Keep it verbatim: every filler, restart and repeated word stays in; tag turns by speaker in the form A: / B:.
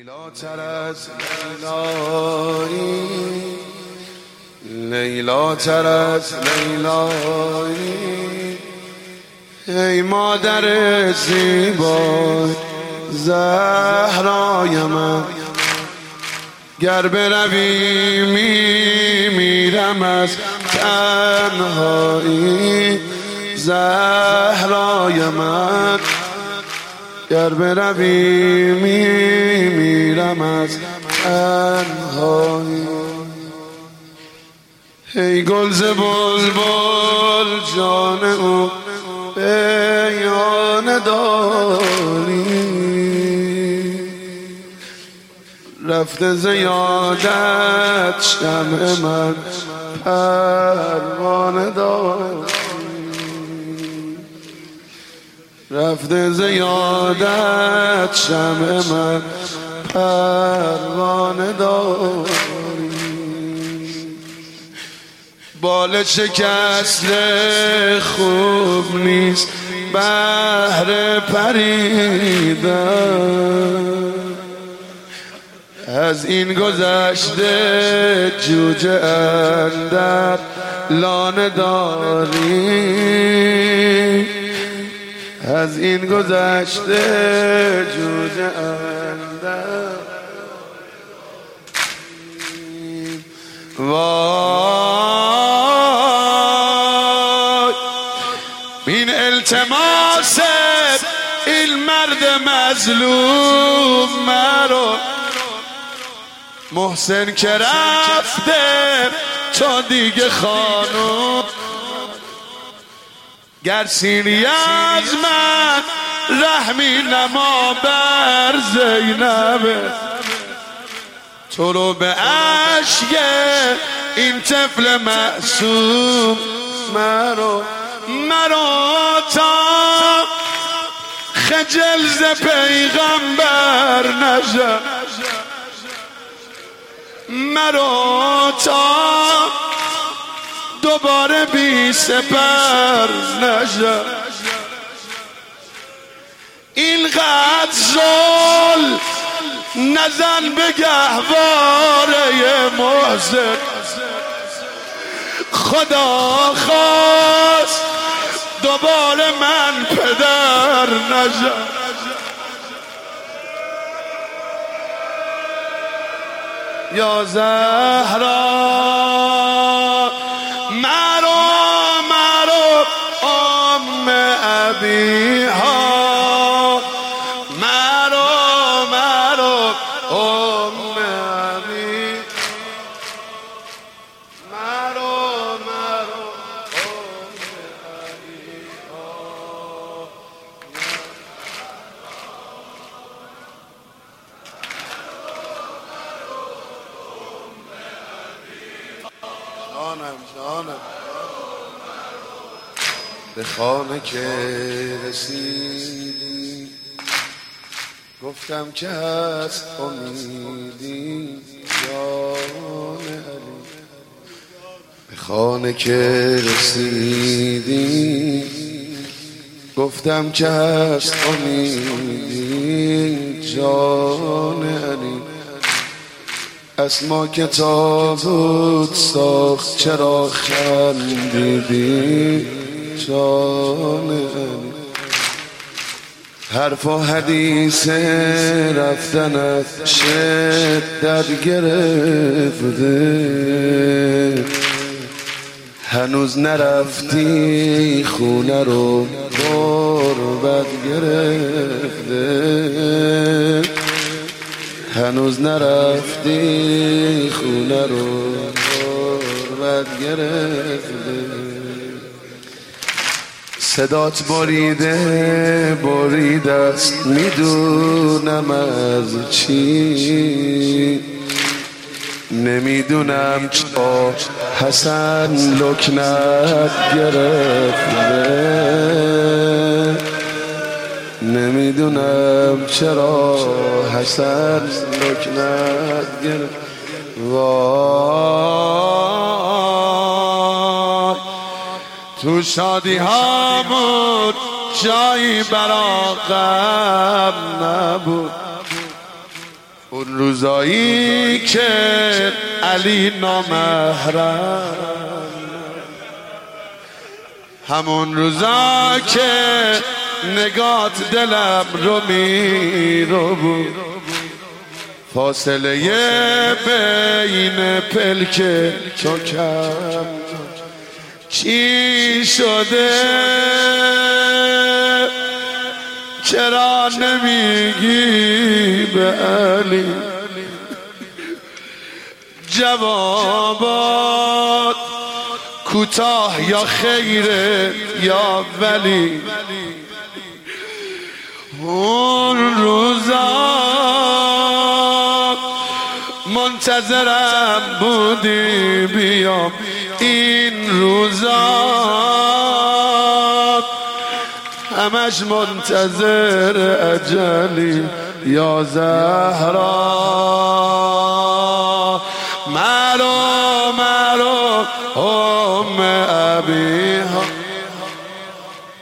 A: لیلا تر از لیلایی، لیلا تر از لیلایی، ای مادر زیبای زهرای من، گر بروی میمیرم از تنهایی. زهرای من، گر بروی میمیرم از تنهایی. ای گلز بلبل جان او بیان داری، رفته زیادت شمع من پروانه داری، رفته زیادت شمع من پروانه داری. بال شکسته خوب نیست بهر پریدن، از این گذشته جوجه اندر لانه داری، از این گذشته جوجه اندر. وای این التماس این مرد مظلوم مرو، محسن که رفته تو دیگه خانم، گر سینی از من رحمی نما بر زینبه، تو رو به عشق این طفل معصوم مرو، مرو تا خجل ز پیغمبر نشه، مرو تا دوباره بی سپر نشه. اینقدر زل نزن به گهواره محسن، خدا خواست دوباره من پدر نشه. یا زهرا مرو مرو ام ابیها، مرو مرو ام ابی، مرو مرو ام ابیها. جانم جانم به خانه که رسیدی گفتم که هست امیدی جان علی، به خانه که رسیدی گفتم که هست امیدی جان علی. اسما که تابوت ساخت چرا خندیدی جان علی، حرف و حدیث رفتنت شدت گرفته، هنوز نرفتی خونه رو غربت گرفته، هنوز نرفتی خونه رو غربت گرفته. صدات بریده بریده است میدونم از چی، نمیدونم چرا حسن لکنت گرفته، نمیدونم چرا حسن لکنت گرفته. وای تو شادی هامون جایی برا غم نبود، اون روزایی که علی نامحرم، همون روزا که نگات دلم رو میرو بود، فاصله بین پلک تو کم چی شده؟ چرا نمیگی به علی جوابات کوتاه یا خیره یا ولی؟ اون روزا منتظرم بودی بیام، این روزا همش منتظر اجلی یا زهرا. مرو مرو ام ابیها